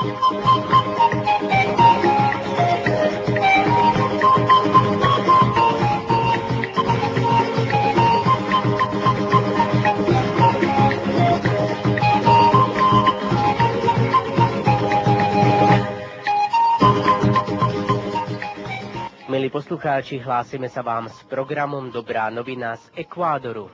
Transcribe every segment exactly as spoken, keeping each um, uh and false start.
Milí poslucháči, hlásime sa vám s programom Dobrá novina z Ekvádoru.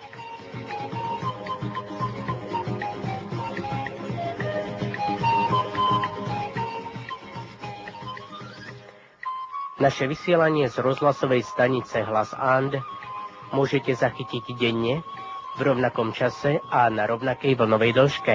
Naše vysielanie z rozhlasovej stanice Hlas And môžete zachytiť denne, v rovnakom čase a na rovnakej vlnovej dĺžke.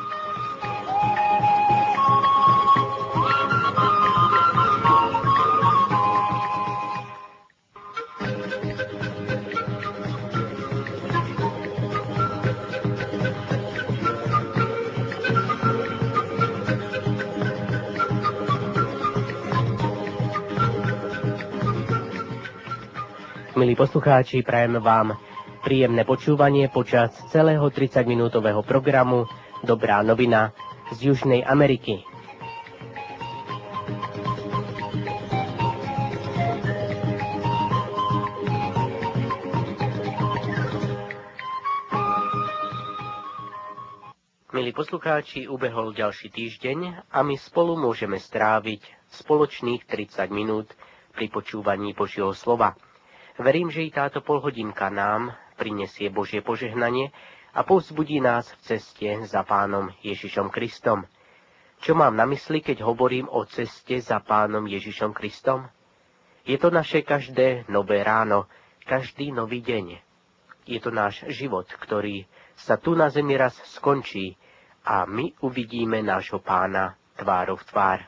Milí poslucháči, prajem vám príjemné počúvanie počas celého tridsaťminútového programu Dobrá novina z Južnej Ameriky. Milí poslucháči, ubehol ďalší týždeň a my spolu môžeme stráviť spoločných tridsať minút pri počúvaní Božieho slova. Verím, že i táto polhodinka nám prinesie Božie požehnanie a povzbudí nás v ceste za Pánom Ježišom Kristom. Čo mám na mysli, keď hovorím o ceste za Pánom Ježišom Kristom? Je to naše každé nové ráno, každý nový deň. Je to náš život, ktorý sa tu na zemi raz skončí a my uvidíme nášho Pána tvárou v tvár.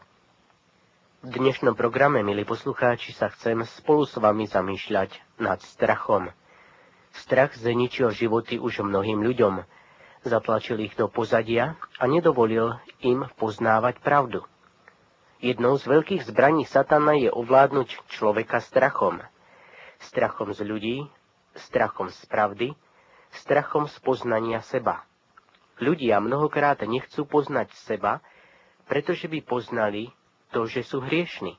V dnešnom programe, milí poslucháči, sa chcem spolu s vami zamýšľať nad strachom. Strach zničil životy už mnohým ľuďom. Zatlačil ich do pozadia a nedovolil im poznávať pravdu. Jednou z veľkých zbraní satana je ovládnuť človeka strachom. Strachom z ľudí, strachom z pravdy, strachom z poznania seba. Ľudia mnohokrát nechcú poznať seba, pretože by poznali to, že sú hriešni.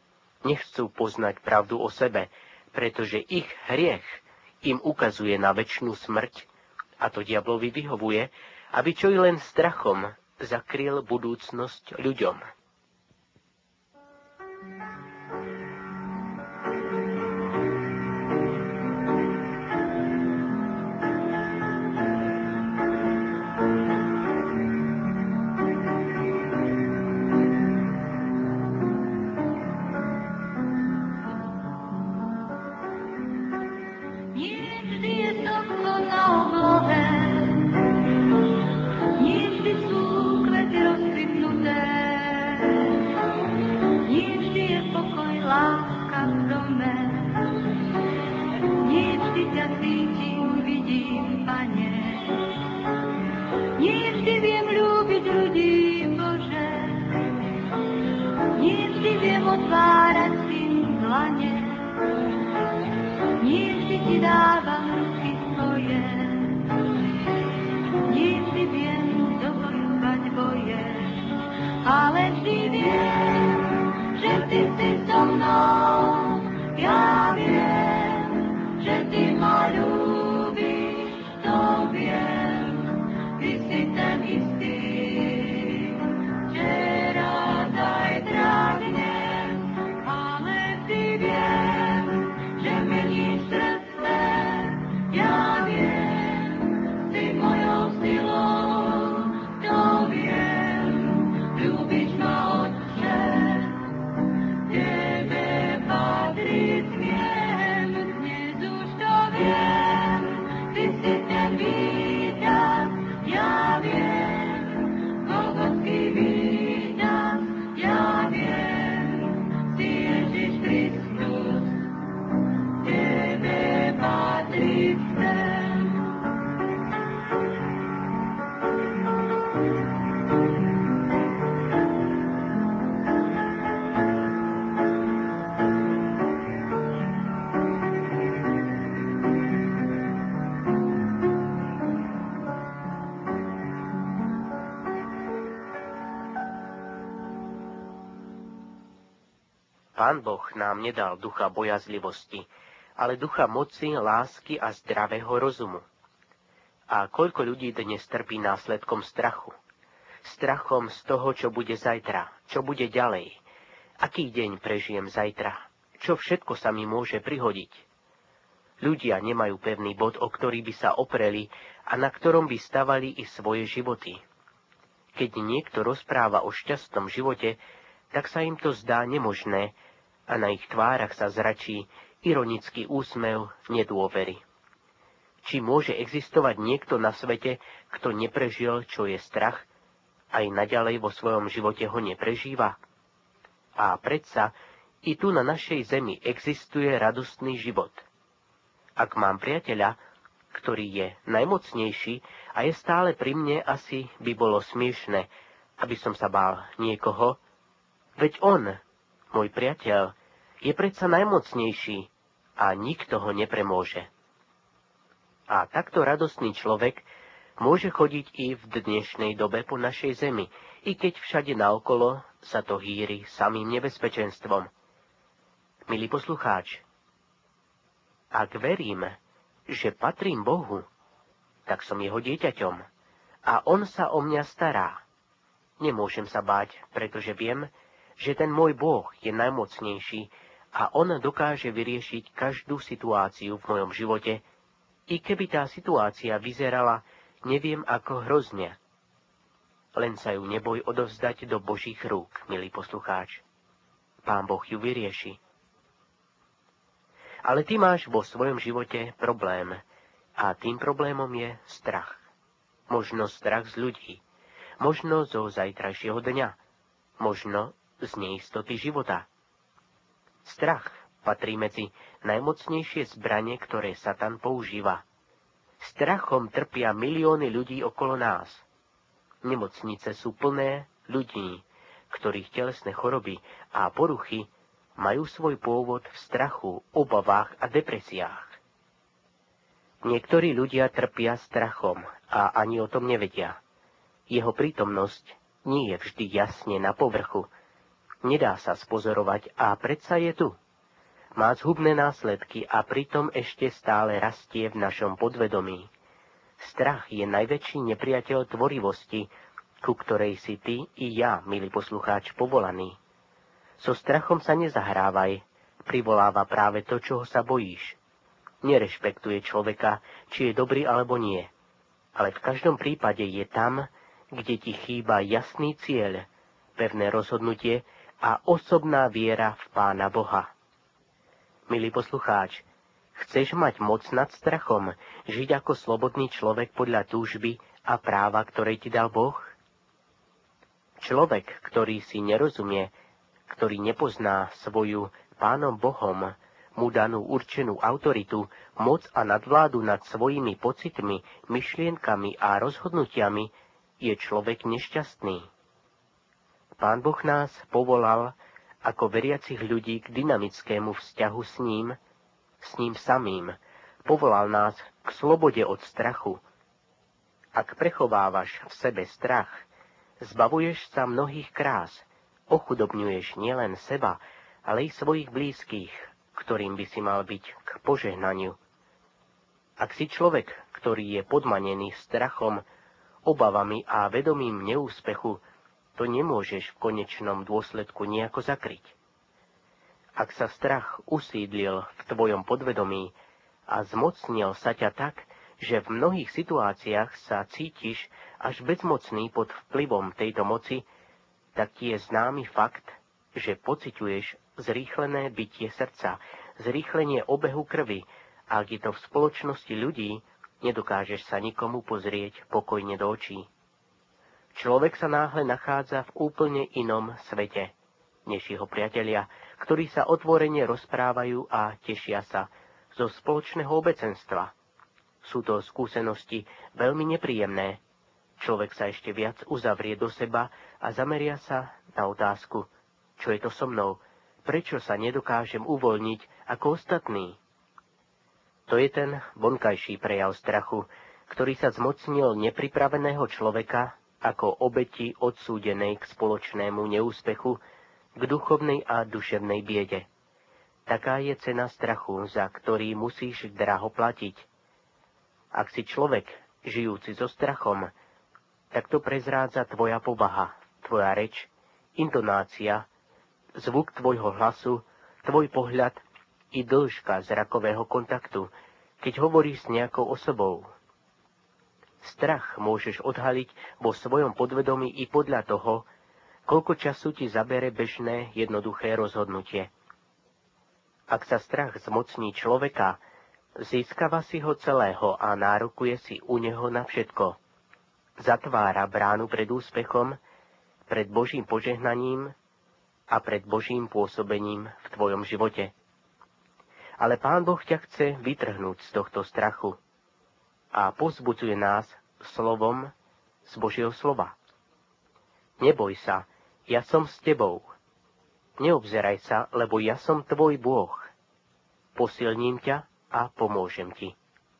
Nechcú poznať pravdu o sebe, pretože ich hriech im ukazuje na večnú smrť a to diablovi vyhovuje, aby čo i len strachom zakryl budúcnosť ľuďom. Tebe patrí smiech. Pán Boh nám nedal ducha bojazlivosti, ale ducha moci, lásky a zdravého rozumu. A koľko ľudí dnes trpí následkom strachu? Strachom z toho, čo bude zajtra, čo bude ďalej. Aký deň prežijem zajtra? Čo všetko sa mi môže prihodiť? Ľudia nemajú pevný bod, o ktorý by sa opreli a na ktorom by stavali i svoje životy. Keď niekto rozpráva o šťastnom živote, tak sa im to zdá nemožné a na ich tvárach sa zračí ironický úsmev nedôvery. Či môže existovať niekto na svete, kto neprežil, čo je strach, aj naďalej vo svojom živote ho neprežíva? A predsa i tu na našej zemi existuje radostný život. Ak mám priateľa, ktorý je najmocnejší a je stále pri mne, asi by bolo smiešne, aby som sa bál niekoho. Veď on, môj priateľ, je predsa najmocnejší a nikto ho nepremôže. A takto radostný človek môže chodiť i v dnešnej dobe po našej zemi, i keď všade naokolo sa to hýri samým nebezpečenstvom. Milý poslucháč, ak verím, že patrím Bohu, tak som jeho dieťaťom a on sa o mňa stará. Nemôžem sa báť, pretože viem, že ten môj Boh je najmocnejší a on dokáže vyriešiť každú situáciu v mojom živote, i keby tá situácia vyzerala neviem ako hrozne. Len sa ju neboj odovzdať do Božích rúk, milý poslucháč. Pán Boh ju vyrieši. Ale ty máš vo svojom živote problém a tým problémom je strach. Možno strach z ľudí, možno zo zajtrajšieho dňa, možno z neistoty života. Strach patrí medzi najmocnejšie zbrane, ktoré Satan používa. Strachom trpia milióny ľudí okolo nás. Nemocnice sú plné ľudí, ktorých telesné choroby a poruchy majú svoj pôvod v strachu, obavách a depresiách. Niektorí ľudia trpia strachom a ani o tom nevedia. Jeho prítomnosť nie je vždy jasne na povrchu. Nedá sa spozorovať a predsa je tu. Má zhubné následky a pritom ešte stále rastie v našom podvedomí. Strach je najväčší nepriateľ tvorivosti, ku ktorej si ty i ja, milý poslucháč, povolaný. So strachom sa nezahrávaj, privoláva práve to, čoho sa bojíš. Nerešpektuje človeka, či je dobrý alebo nie. Ale v každom prípade je tam, kde ti chýba jasný cieľ, pevné rozhodnutie a osobná viera v Pána Boha. Milý poslucháč, chceš mať moc nad strachom, žiť ako slobodný človek podľa túžby a práva, ktoré ti dal Boh? Človek, ktorý si nerozumie, ktorý nepozná svoju Pánom Bohom mu danú určenú autoritu, moc a nadvládu nad svojimi pocitmi, myšlienkami a rozhodnutiami, je človek nešťastný. Pán Boh nás povolal ako veriacich ľudí k dynamickému vzťahu s ním, s ním samým. Povolal nás k slobode od strachu. Ak prechovávaš v sebe strach, zbavuješ sa mnohých krás, ochudobňuješ nielen seba, ale i svojich blízkych, ktorým by si mal byť k požehnaniu. Ak si človek, ktorý je podmanený strachom, obavami a vedomím neúspechu, to nemôžeš v konečnom dôsledku nejako zakryť. Ak sa strach usídlil v tvojom podvedomí a zmocnil sa ťa tak, že v mnohých situáciách sa cítiš až bezmocný pod vplyvom tejto moci, tak ti je známy fakt, že pociťuješ zrýchlené bitie srdca, zrýchlenie obehu krvi, a ak je to v spoločnosti ľudí, nedokážeš sa nikomu pozrieť pokojne do očí. Človek sa náhle nachádza v úplne inom svete, než jeho priatelia, ktorí sa otvorene rozprávajú a tešia sa zo spoločného obecenstva. Sú to skúsenosti veľmi nepríjemné. Človek sa ešte viac uzavrie do seba a zameria sa na otázku, čo je to so mnou, prečo sa nedokážem uvoľniť ako ostatní. To je ten vonkajší prejav strachu, ktorý sa zmocnil nepripraveného človeka ako obeti odsúdenej k spoločnému neúspechu, k duchovnej a duševnej biede. Taká je cena strachu, za ktorý musíš draho platiť. Ak si človek, žijúci so strachom, tak to prezrádza tvoja povaha, tvoja reč, intonácia, zvuk tvojho hlasu, tvoj pohľad i dĺžka zrakového kontaktu, keď hovoríš s nejakou osobou. Strach môžeš odhaliť vo svojom podvedomí i podľa toho, koľko času ti zabere bežné, jednoduché rozhodnutie. Ak sa strach zmocní človeka, získava si ho celého a nárokuje si u neho na všetko. Zatvára bránu pred úspechom, pred Božím požehnaním a pred Božím pôsobením v tvojom živote. Ale Pán Boh ťa chce vytrhnúť z tohto strachu a povzbudzuje nás slovom z Božieho slova. Neboj sa, ja som s tebou. Neobzeraj sa, lebo ja som tvoj Boh. Posilním ťa a pomôžem ti.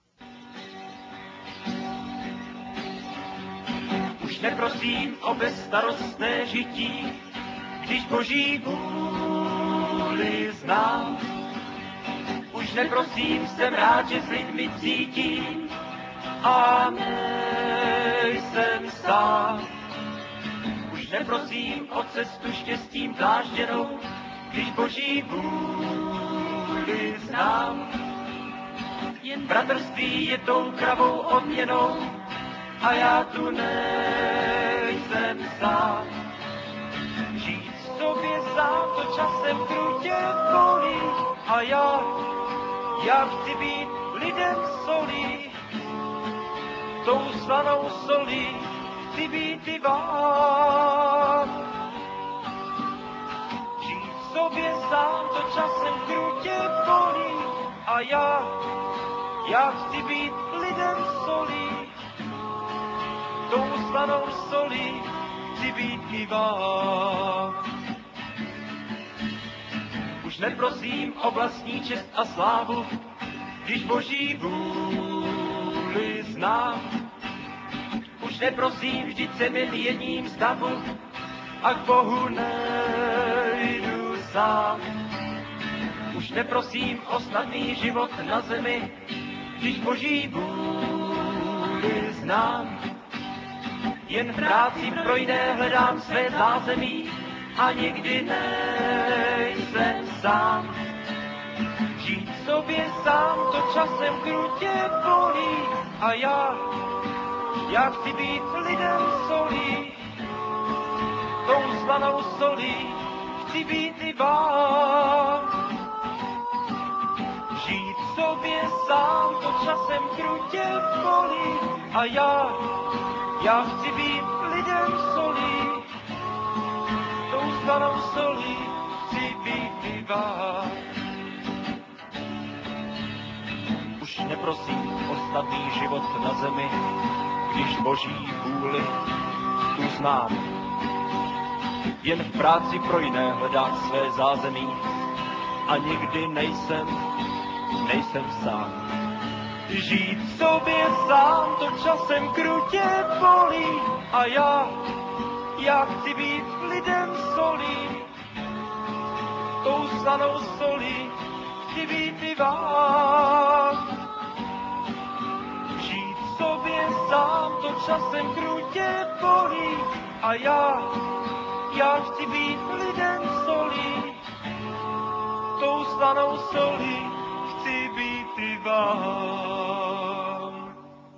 Už neprosím o bezstarostné žití, když Boží vůli znám. Už neprosím, jsem rád, že s lidmi cítím a nejsem sám. Už neprosím o cestu štěstím dlážděnou, když Boží vůli znám. Jen bratrství je tou pravou odměnou a já tu nejsem sám. Žít v sobě sám to časem krutě bolí a já, já chci být lidem solí, tou slanou solí chci být i vám. Žít v sobě sám to časem krutě bolí a já, já chci být lidem solí, tou slanou solí chci být i vám. Už neprosím o vlastní čest a slávu, když Boží vůli znám. Už neprosím, vždyť jsem jen jedním z davu a k Bohu nejdu sám. Už neprosím o snadný život na zemi, když Boží vůli znám. Jen v práci pro jiné hledám své zázemí a nikdy nejsem sám. Žít v sobě sám to časem krutě bolí a já, já chci být lidem solí, tou slanou solí chci být i vám. Žít v sobě sám to časem krutě bolí a já, já chci být lidem solí, tou slanou solí chci být i vám. Už neprosím o snadný život na zemi, když Boží vůli tu znám. Jen v práci pro jiné hledám své zázemí a nikdy nejsem, nejsem sám. Žít v sobě sám to časem krutě bolí a já, já chci být lidem solí, tou slanou solí chci být i vám. Žít v sobě sám to časem krutě bolí a já, já chci být lidem solí, tou slanou solí chci být i vám.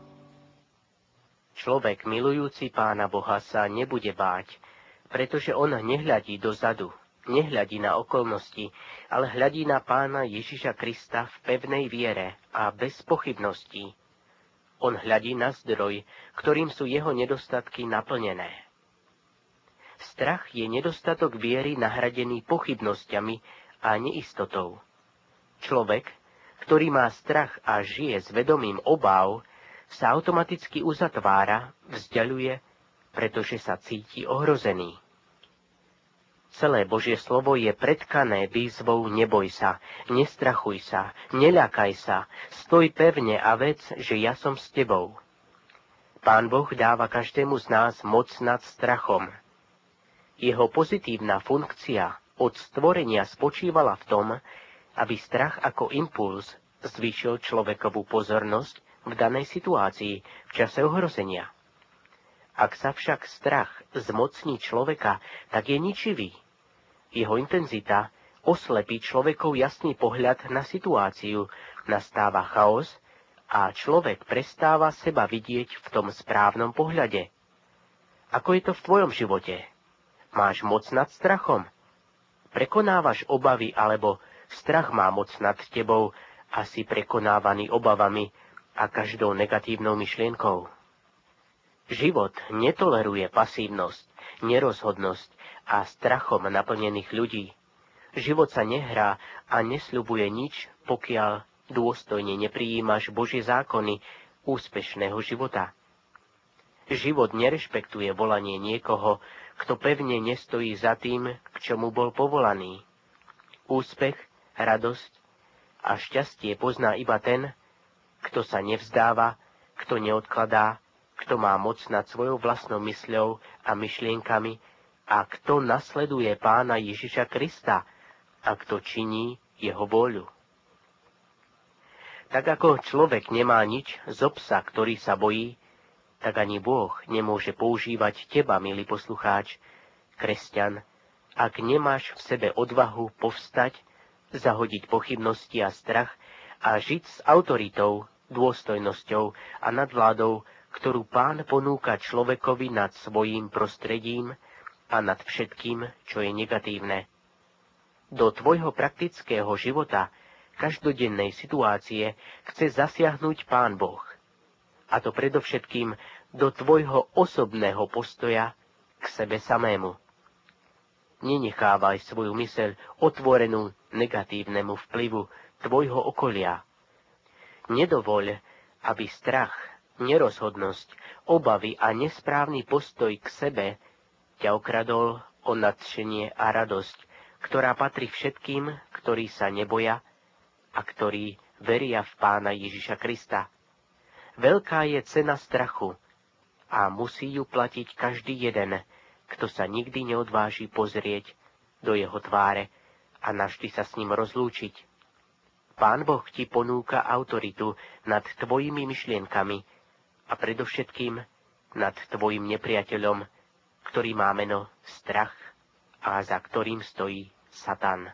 Človek milujúci Pána Boha sa nebude báť, pretože on nehľadí dozadu, nehľadí na okolnosti, ale hľadí na Pána Ježiša Krista v pevnej viere a bez pochybností. On hľadí na zdroj, ktorým sú jeho nedostatky naplnené. Strach je nedostatok viery nahradený pochybnosťami a neistotou. Človek, ktorý má strach a žije s vedomím obáv, sa automaticky uzatvára, vzdialuje, pretože sa cíti ohrozený. Celé Božie slovo je pretkané výzvou neboj sa, nestrachuj sa, neľakaj sa, stoj pevne a vec, že ja som s tebou. Pán Boh dáva každému z nás moc nad strachom. Jeho pozitívna funkcia od stvorenia spočívala v tom, aby strach ako impuls zvýšil človekovú pozornosť v danej situácii v čase ohrozenia. Ak sa však strach zmocní človeka, tak je ničivý. Jeho intenzita oslepí človekov jasný pohľad na situáciu, nastáva chaos a človek prestáva seba vidieť v tom správnom pohľade. Ako je to v tvojom živote? Máš moc nad strachom? Prekonávaš obavy alebo strach má moc nad tebou a si prekonávaný obavami a každou negatívnou myšlienkou? Život netoleruje pasívnosť, nerozhodnosť a strachom naplnených ľudí. Život sa nehrá a nesľubuje nič, pokiaľ dôstojne neprijímaš Božie zákony úspešného života. Život nerešpektuje volanie niekoho, kto pevne nestojí za tým, k čomu bol povolaný. Úspech, radosť a šťastie pozná iba ten, kto sa nevzdáva, kto neodkladá, kto má moc nad svojou vlastnou mysľou a myšlienkami a kto nasleduje Pána Ježiša Krista a kto činí jeho vôľu. Tak ako človek nemá nič zo psa, ktorý sa bojí, tak ani Boh nemôže používať teba, milý poslucháč, kresťan, ak nemáš v sebe odvahu povstať, zahodiť pochybnosti a strach a žiť s autoritou, dôstojnosťou a nadvládou, ktorú Pán ponúka človekovi nad svojím prostredím a nad všetkým, čo je negatívne. Do tvojho praktického života, každodennej situácie chce zasiahnuť Pán Boh. A to predovšetkým do tvojho osobného postoja k sebe samému. Nenechávaj svoju myseľ otvorenú negatívnemu vplyvu tvojho okolia. Nedovoľ, aby strach, nerozhodnosť, obavy a nesprávny postoj k sebe ťa okradol o nadšenie a radosť, ktorá patrí všetkým, ktorí sa neboja a ktorí veria v Pána Ježiša Krista. Veľká je cena strachu a musí ju platiť každý jeden, kto sa nikdy neodváži pozrieť do jeho tváre a navždy sa s ním rozlúčiť. Pán Boh ti ponúka autoritu nad tvojimi myšlienkami a predovšetkým nad tvojim nepriateľom, ktorý má meno strach a za ktorým stojí Satan.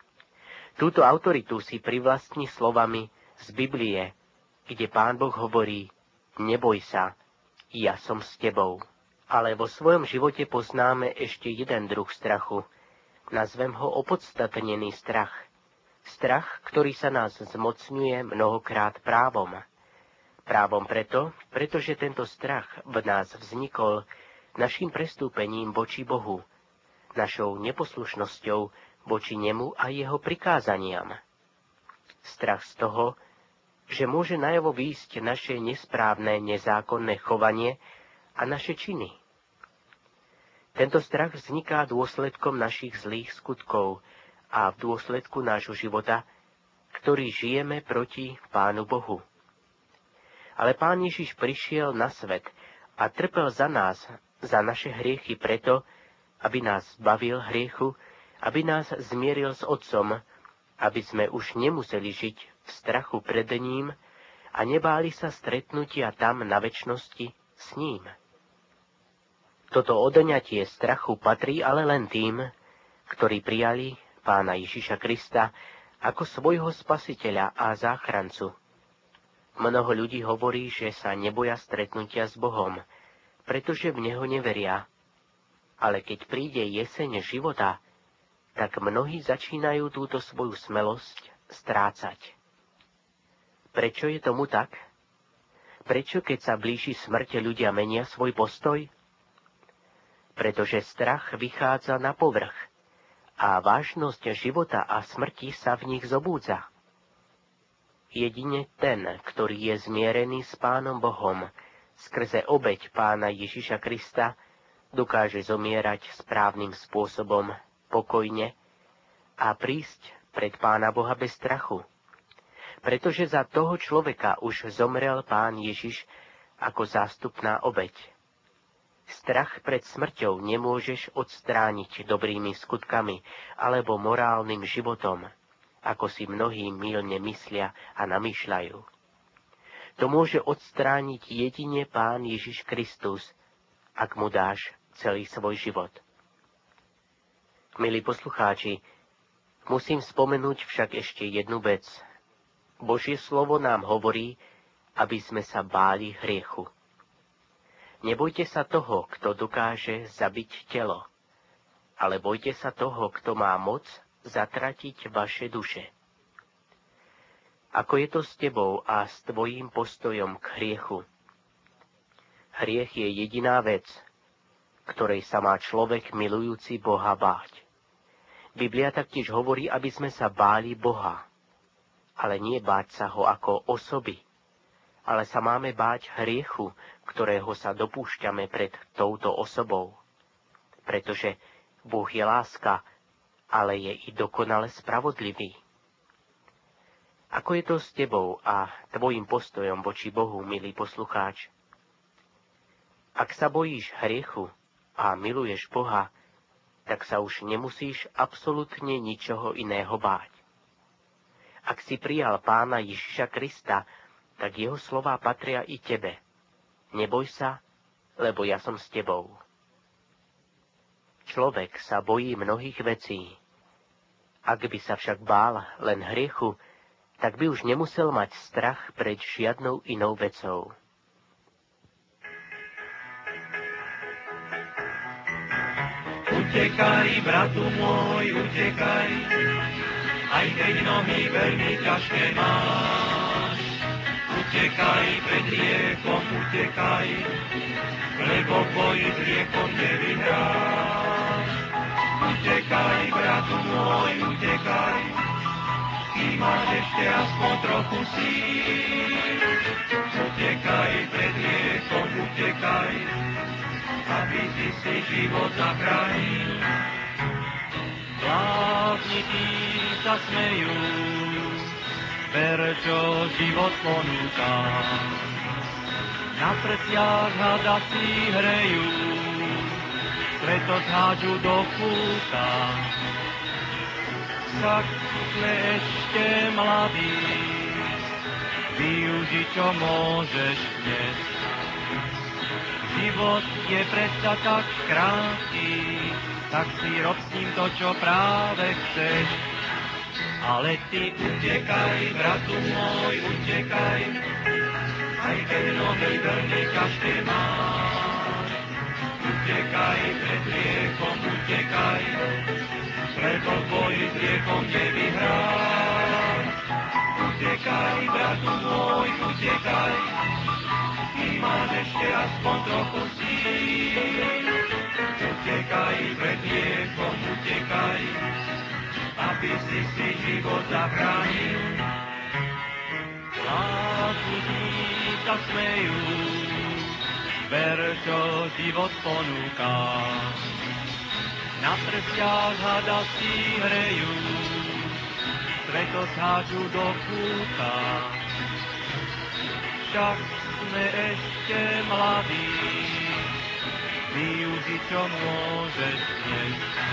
Túto autoritu si privlastní slovami z Biblie, kde Pán Boh hovorí: neboj sa, ja som s tebou. Ale vo svojom živote poznáme ešte jeden druh strachu. Nazvem ho opodstatnený strach. Strach, ktorý sa nás zmocňuje mnohokrát právom. Právom preto, pretože tento strach v nás vznikol naším prestúpením voči Bohu, našou neposlušnosťou voči nemu a jeho prikázaniam. Strach z toho, že môže najavo výjsť naše nesprávne, nezákonné chovanie a naše činy. Tento strach vzniká dôsledkom našich zlých skutkov a v dôsledku nášho života, ktorý žijeme proti Pánu Bohu. Ale Pán Ježiš prišiel na svet a trpel za nás, za naše hriechy preto, aby nás zbavil hriechu, aby nás zmieril s Otcom, aby sme už nemuseli žiť v strachu pred ním a nebáli sa stretnutia tam na večnosti s ním. Toto odňatie strachu patrí ale len tým, ktorí prijali Pána Ježiša Krista ako svojho spasiteľa a záchrancu. Mnoho ľudí hovorí, že sa neboja stretnutia s Bohom, pretože v Neho neveria. Ale keď príde jeseň života, tak mnohí začínajú túto svoju smelosť strácať. Prečo je tomu tak? Prečo, keď sa blíži smrť, ľudia menia svoj postoj? Pretože strach vychádza na povrch a vážnosť života a smrti sa v nich zobúdza. Jedine ten, ktorý je zmierený s Pánom Bohom, skrze obeť Pána Ježiša Krista, dokáže zomierať správnym spôsobom, pokojne a prísť pred Pána Boha bez strachu. Pretože za toho človeka už zomrel Pán Ježiš ako zástupná obeť. Strach pred smrťou nemôžeš odstrániť dobrými skutkami alebo morálnym životom, ako si mnohí mylne myslia a namýšľajú. To môže odstrániť jedine Pán Ježiš Kristus, ak mu dáš celý svoj život. Milí poslucháči, musím spomenúť však ešte jednu vec. Božie slovo nám hovorí, aby sme sa báli hriechu. Nebojte sa toho, kto dokáže zabiť telo, ale bojte sa toho, kto má moc zatratiť vaše duše. Ako je to s tebou a s tvojím postojom k hriechu? Hriech je jediná vec, ktorej sa má človek milujúci Boha báť. Biblia taktiež hovorí, aby sme sa báli Boha, ale nie báť sa ho ako osoby, ale sa máme báť hriechu, ktorého sa dopúšťame pred touto osobou. Pretože Boh je láska, ale je i dokonale spravodlivý. Ako je to s tebou a tvojim postojom voči Bohu, milý poslucháč? Ak sa bojíš hriechu a miluješ Boha, tak sa už nemusíš absolútne ničoho iného báť. Ak si prijal Pána Ježiša Krista, tak jeho slová patria i tebe. Neboj sa, lebo ja som s tebou. Človek sa bojí mnohých vecí. Ak by sa však bál len hriechu, tak by už nemusel mať strach pred žiadnou inou vecou. Utekaj, bratu môj, utekaj, aj keď nohy veľmi ťažké máš. Utekaj pred hriechom, utekaj, lebo boj s hriechom nevyhráš. Utekaj, bratu môj, utekaj, kým máš ešte aspoň trochu síl. Utekaj pred hriechom, utekaj, aby si si život zachránil. Bláznití sa smejú, ver, čo život ponúka. Na prsiach hada si hrejú, preto hádžu do kúta. Však sme ešte mladí, využi, čo môžeš dnes. Život je predsa tak krátky, tak si rob s ním to, čo práve chceš. Ale ty utekaj, bratu môj, utekaj, aj keď nohy veľmi ťažké máš. Utekaj pred hriechom, utekaj, lebo boj s hriechom nevyhráš. Utekaj, bratu môj, utekaj, kým máš ešte aspoň trochu síl. Utekaj pred hriechom, utekaj, aby si si život zachránil. Bláznití sa smejú, ver, čo život ponúka. Na prsiach hada si hrejú, preto hádžu do kúta. Však sme ešte mladí, využi, čo môžeš dnes.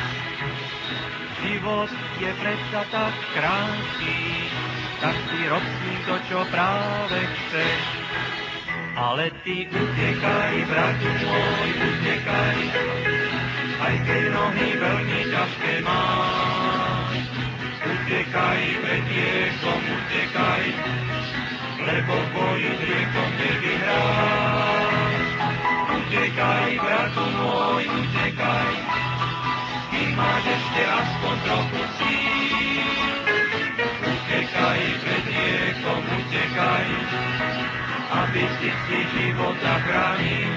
Život je predsa tak krátky, tak si rob s ním to, čo práve chceš. Ale ty utekaj, bratu môj, utekaj, aj keď nohy veľmi ťažké máš. Utekaj pred hriechom, utekaj, lebo v boji s hriechom nevyhráš. Utekaj, bratu môj, utekaj, kým máš ešte aspoň trochu síl. Utekaj pred hriechom, utekaj, aby si si život zachránil.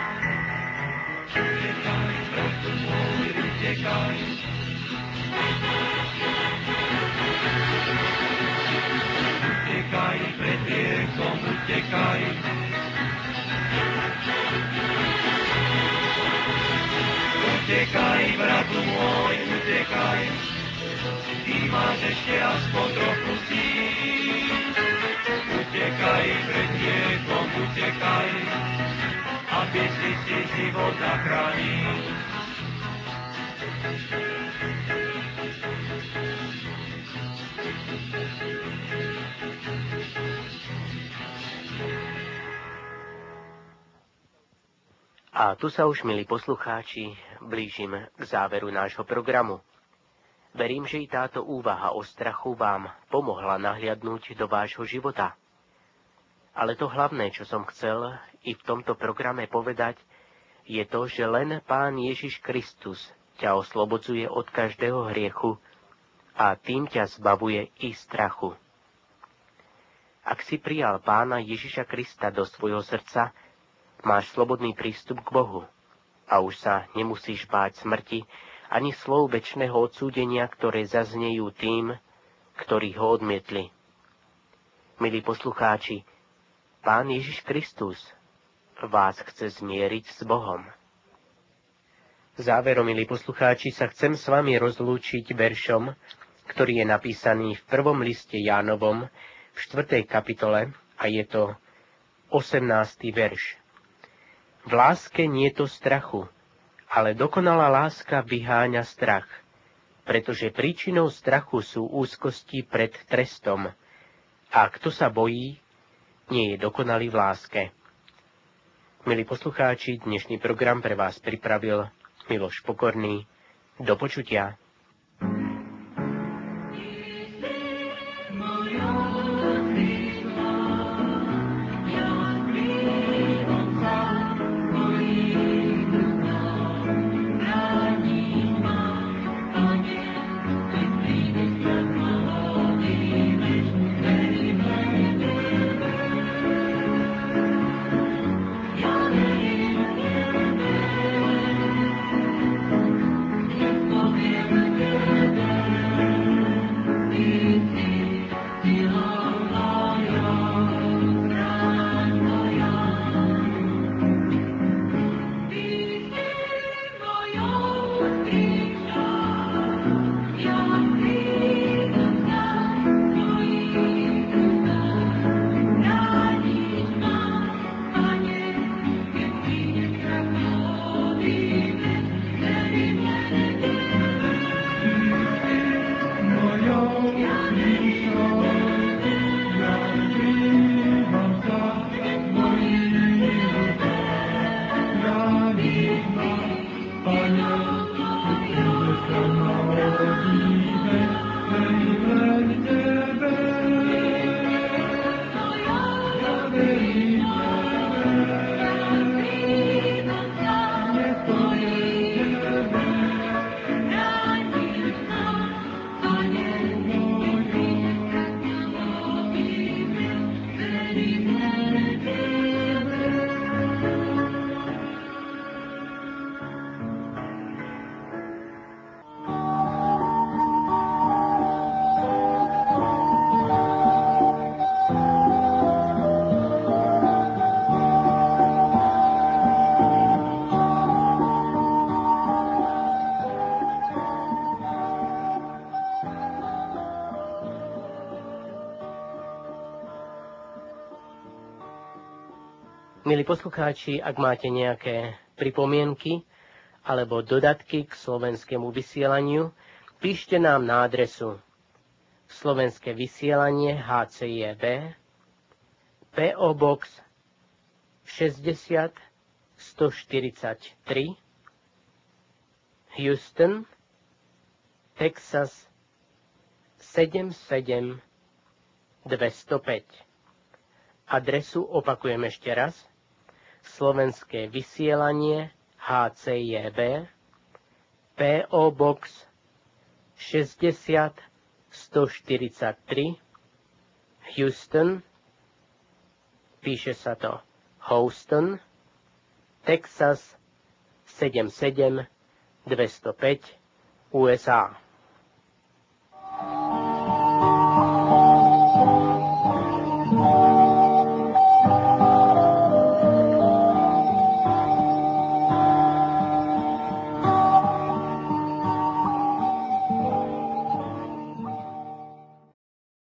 Utekaj, bratu môj, utekaj, utekaj pred hriechom, utekaj. Utekaj, bratu môj, utekaj, ty máš ešte aspoň trochu síl. Utekaj pred hriechom, utekaj, aby si si život zachránil. A tu sa už, milí poslucháči, blížim k záveru nášho programu. Verím, že i táto úvaha o strachu vám pomohla nahliadnúť do vášho života. Ale to hlavné, čo som chcel i v tomto programe povedať, je to, že len Pán Ježiš Kristus ťa oslobodzuje od každého hriechu a tým ťa zbavuje i strachu. Ak si prijal Pána Ježiša Krista do svojho srdca, máš slobodný prístup k Bohu a už sa nemusíš báť smrti ani slov večného odsúdenia, ktoré zaznejú tým, ktorí ho odmietli. Milí poslucháči, Pán Ježiš Kristus vás chce zmieriť s Bohom. Záverom, milí poslucháči, sa chcem s vami rozlúčiť veršom, ktorý je napísaný v prvom liste Jánovom v štvrtej kapitole a je to osemnásty verš. V láske nieto strachu, ale dokonalá láska vyháňa strach, pretože príčinou strachu sú úzkosti pred trestom. A kto sa bojí, nie je dokonalý v láske. Milí poslucháči, dnešný program pre vás pripravil Miloš Pokorný. Do počutia. Milí poslucháči, ak máte nejaké pripomienky alebo dodatky k slovenskému vysielaniu, píšte nám na adresu Slovenské vysielanie há cé jé vé, pé ó Box šesťdesiat sto štyridsaťtri, Houston, Texas sedem sedem dvestopäť. Adresu opakujem ešte raz. Slovenské vysielanie há cé jé vé, pé ó Box šesťdesiat sto štyridsaťtri, Houston, píše sa to Houston, Texas sedem sedem dvestopäť, ú es á.